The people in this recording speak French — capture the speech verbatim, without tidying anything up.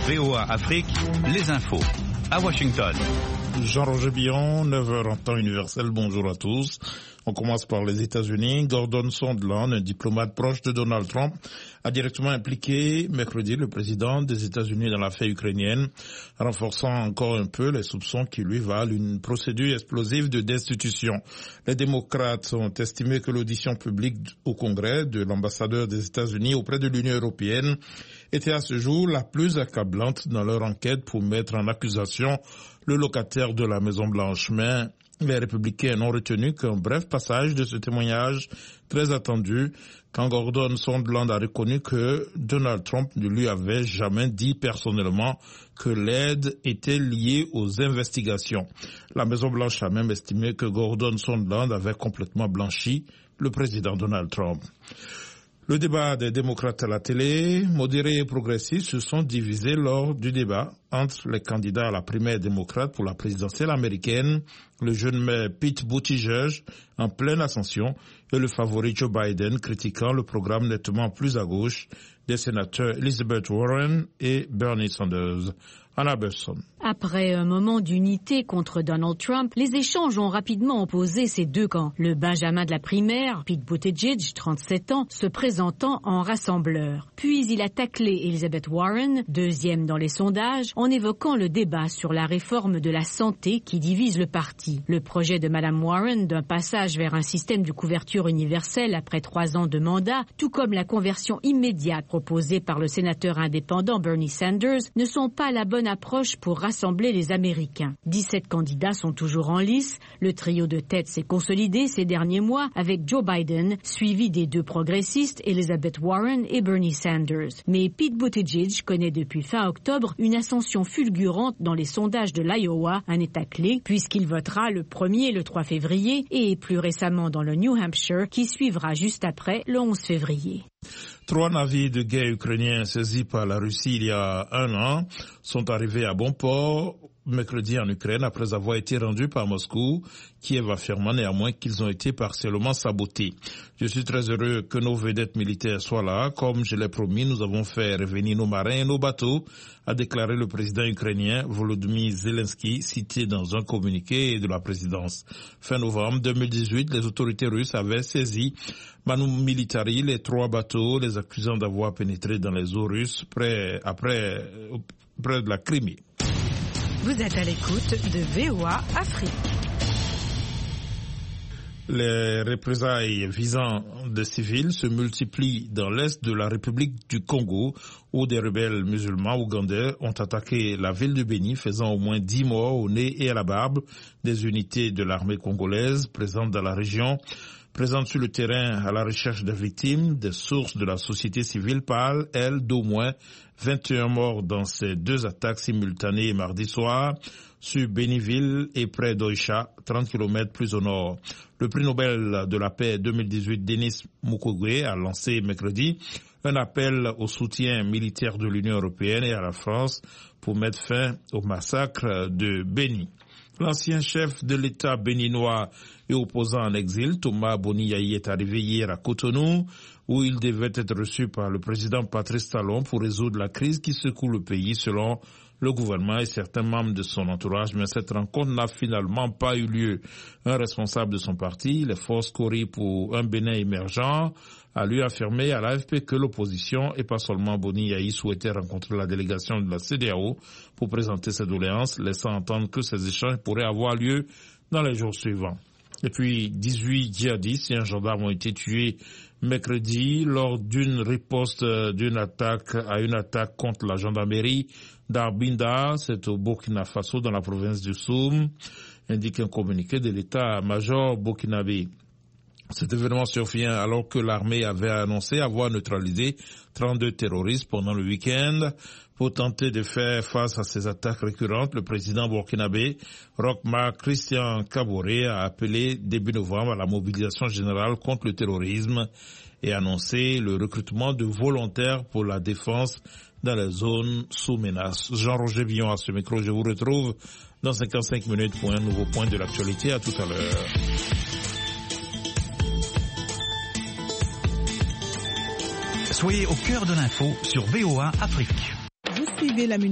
V O A Afrique, les infos. À Washington. Jean-Roger Billon, neuf heures en temps universel, bonjour à tous. On commence par les États-Unis. Gordon Sondland, un diplomate proche de Donald Trump, a directement impliqué mercredi le président des États-Unis dans l'affaire ukrainienne, renforçant encore un peu les soupçons qui lui valent une procédure explosive de destitution. Les démocrates ont estimé que l'audition publique au Congrès de l'ambassadeur des États-Unis auprès de l'Union européenne était à ce jour la plus accablante dans leur enquête pour mettre en accusation le locataire de la Maison-Blanche. Mais les républicains n'ont retenu qu'un bref passage de ce témoignage très attendu quand Gordon Sondland a reconnu que Donald Trump ne lui avait jamais dit personnellement que l'aide était liée aux investigations. La Maison-Blanche a même estimé que Gordon Sondland avait complètement blanchi le président Donald Trump. Le débat des démocrates à la télé, modérés et progressistes, se sont divisés lors du débat entre les candidats à la primaire démocrate pour la présidentielle américaine, le jeune maire Pete Buttigieg en pleine ascension et le favori Joe Biden critiquant le programme nettement plus à gauche des sénateurs Elizabeth Warren et Bernie Sanders. Anna Besson. Après un moment d'unité contre Donald Trump, les échanges ont rapidement opposé ces deux camps. Le Benjamin de la primaire, Pete Buttigieg, trente-sept ans, se présentant en rassembleur. Puis il a taclé Elizabeth Warren, deuxième dans les sondages, en évoquant le débat sur la réforme de la santé qui divise le parti. Le projet de Mme Warren d'un passage vers un système de couverture universelle après trois ans de mandat, tout comme la conversion immédiate proposée par le sénateur indépendant Bernie Sanders, ne sont pas la bonne approche pour rassembler les Américains. dix-sept candidats sont toujours en lice. Le trio de tête s'est consolidé ces derniers mois avec Joe Biden, suivi des deux progressistes Elizabeth Warren et Bernie Sanders. Mais Pete Buttigieg connaît depuis fin octobre une ascension fulgurante dans les sondages de l'Iowa, un état clé, puisqu'il votera le premier et le trois février et plus récemment dans le New Hampshire qui suivra juste après le onze février. Trois navires de guerre ukrainiens saisis par la Russie il y a un an sont arrivés à bon port mercredi en Ukraine après avoir été rendus par Moscou. Kiev affirmant néanmoins qu'ils ont été partiellement sabotés. Je suis très heureux que nos vedettes militaires soient là. Comme je l'ai promis, nous avons fait revenir nos marins et nos bateaux, a déclaré le président ukrainien Volodymyr Zelensky, cité dans un communiqué de la présidence. Fin novembre deux mille dix-huit, les autorités russes avaient saisi Manu Militari, les trois bateaux, les accusant d'avoir pénétré dans les eaux russes près, après, près de la Crimée. Vous êtes à l'écoute de V O A Afrique. Les représailles visant des civils se multiplient dans l'est de la République du Congo, où des rebelles musulmans ougandais ont attaqué la ville de Beni, faisant au moins dix morts au nez et à la barbe des unités de l'armée congolaise présentes dans la région. Présente sur le terrain à la recherche des victimes, des sources de la société civile parlent, elles, d'au moins vingt et un morts dans ces deux attaques simultanées mardi soir sur Béniville et près d'Oicha, trente kilomètres plus au nord. Le prix Nobel de la paix deux mille dix-huit, Denis Mukwege, a lancé mercredi un appel au soutien militaire de l'Union européenne et à la France pour mettre fin au massacre de Béni. L'ancien chef de l'État béninois et opposant en exil, Thomas Boni Yayi, est arrivé hier à Cotonou, où il devait être reçu par le président Patrice Talon pour résoudre la crise qui secoue le pays, selon le gouvernement et certains membres de son entourage. Mais cette rencontre n'a finalement pas eu lieu. Un responsable de son parti, les forces Cori pour un Bénin émergent, a lui affirmé à l'A F P que l'opposition, et pas seulement Boni Yayi, souhaitait rencontrer la délégation de la C E D E A O pour présenter ses doléances, laissant entendre que ces échanges pourraient avoir lieu dans les jours suivants. Et puis, dix-huit djihadistes et un gendarme ont été tués mercredi lors d'une riposte d'une attaque à une attaque contre la gendarmerie d'Arbinda, c'est au Burkina Faso, dans la province du Soum, indique un communiqué de l'état-major burkinabé. Cet événement survient alors que l'armée avait annoncé avoir neutralisé trente-deux terroristes pendant le week-end. Pour tenter de faire face à ces attaques récurrentes, le président burkinabé, Roch-Marc Christian Kaboré, a appelé début novembre à la mobilisation générale contre le terrorisme et annoncé le recrutement de volontaires pour la défense dans les zones sous menace. Jean-Roger Billon à ce micro, je vous retrouve dans cinquante-cinq minutes pour un nouveau point de l'actualité. À tout à l'heure. Soyez au cœur de l'info sur V O A Afrique. Vous suivez la